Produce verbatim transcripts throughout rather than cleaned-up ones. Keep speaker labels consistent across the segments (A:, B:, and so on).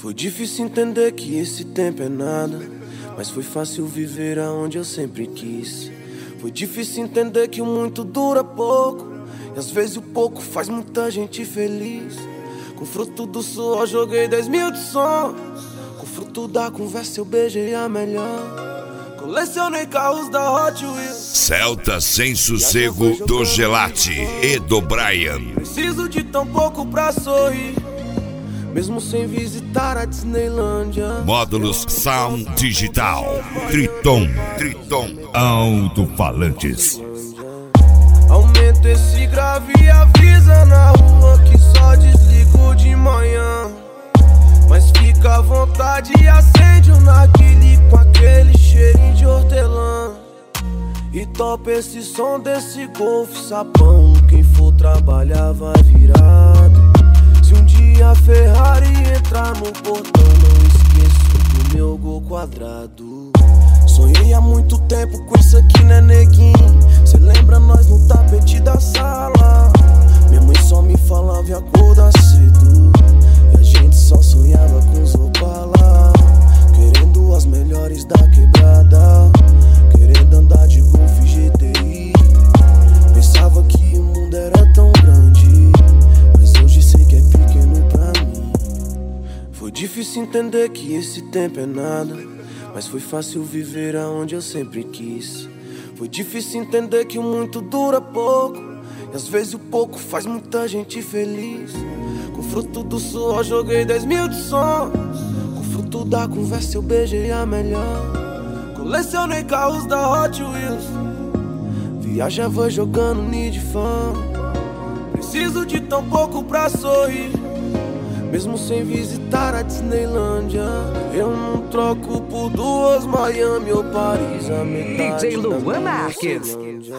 A: Foi difícil entender que esse tempo é nada, mas foi fácil viver aonde eu sempre quis. Foi difícil entender que o muito dura pouco, e às vezes o pouco faz muita gente feliz. Com fruto do suor joguei dez mil de sons, com fruto da conversa eu beijei a melhor. Colecionei carros da Hot Wheels.
B: Celta Sem Sossego do Gelati e do Brian.
A: Preciso de tão pouco pra sorrir, mesmo sem visitar a Disneylândia.
B: Módulos Sound Digital Triton, Triton Alto-falantes.
A: Aumenta esse grave e avisa na rua que só desligo de manhã. Mas fica à vontade e acende um narguilé com aquele cheirinho de hortelã. E topa esse som desse golfe sapão. Quem for trabalhar vai virado. Se um dia a Ferrari entrar no portão, não esqueço do meu gol quadrado. Sonhei há muito tempo com isso aqui, né, neguinho? Cê lembra nós no tapete da sala? Minha mãe só me falava e acordar cedo, e a gente só sonhava com os Opala, querendo as melhores da quebrada, querendo andar de Golf G T I. Pensava que o mundo era tão grande, mas hoje sei que é pequeno pra mim. Foi difícil entender que esse tempo é nada, mas foi fácil viver aonde eu sempre quis. Foi difícil entender que o muito dura pouco, e às vezes o pouco faz muita gente feliz. Com fruto do suor joguei dez mil de sons, com fruto da conversa eu beijei a melhor. Colecionei carros da Hot Wheels, viajava jogando Need Fan. Preciso de tão pouco pra sorrir, mesmo sem visitar a Disneylândia. Eu não troco por duas Miami ou Paris, a metade
C: D J Luan Marques.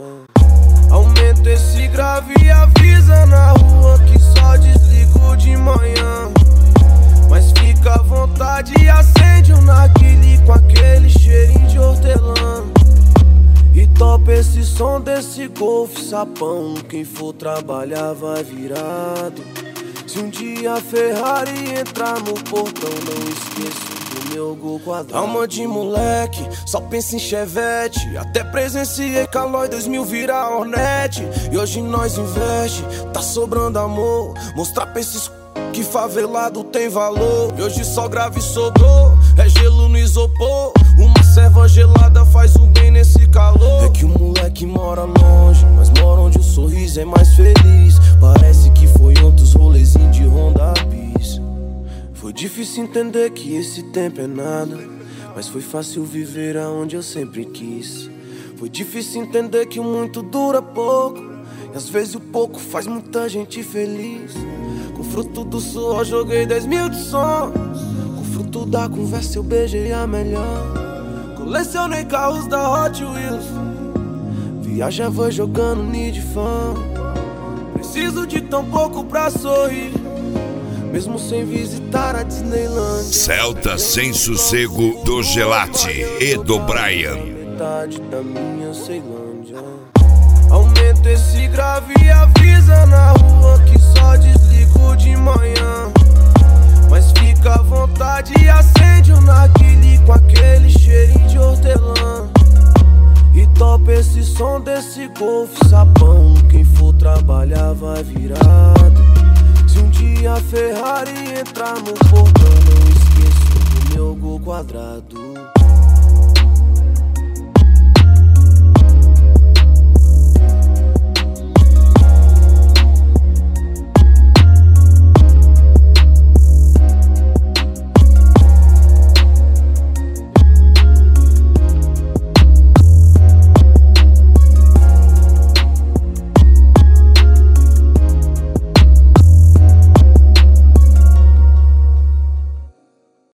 A: Aumenta esse grave e avisa na rua que só desligo de manhã. Mas fica à vontade e acende um narguilé com aquele cheirinho de hortelã. E topa esse som desse golfe sapão. Quem for trabalhar vai virado. Se um dia a Ferrari entrar no portão, não esqueço do meu gol quadrado. Alma de moleque, só pensa em chevette. Até presenciei Calói dois mil virar Hornet. E hoje nós investe, tá sobrando amor. Mostrar pra esses que favelado tem valor. E hoje só grave sobrou, é gelo no isopor. Uma serva gelada faz um bem nesse calor. É que o moleque mora longe, mas mora onde o sorriso é mais feliz. Parece que foi outros rolezinhos de Honda Bis. Foi difícil entender que esse tempo é nada, mas foi fácil viver aonde eu sempre quis. Foi difícil entender que o muito dura pouco, e às vezes o pouco faz muita gente feliz. Com fruto do suor joguei dez mil de sons, com fruto da conversa eu beijei a melhor. Colecionei carros da Hot Wheels, viajava jogando Need Fan. Preciso de tão pouco pra sorrir, mesmo sem visitar a Disneylândia.
B: Celta Sem Sossego do Gelati e do Brian.
A: Metade da minha Ceilândia. Aumenta esse grave e avisa na rua que só desligo de manhã. Mas fica à vontade e acende um narguilé com aquele cheirinho de hortelã. E topa esse som desse golfe sapão. Quem for trabalhar vai virado. Se um dia a Ferrari entrar no portão, não esqueço do meu gol quadrado.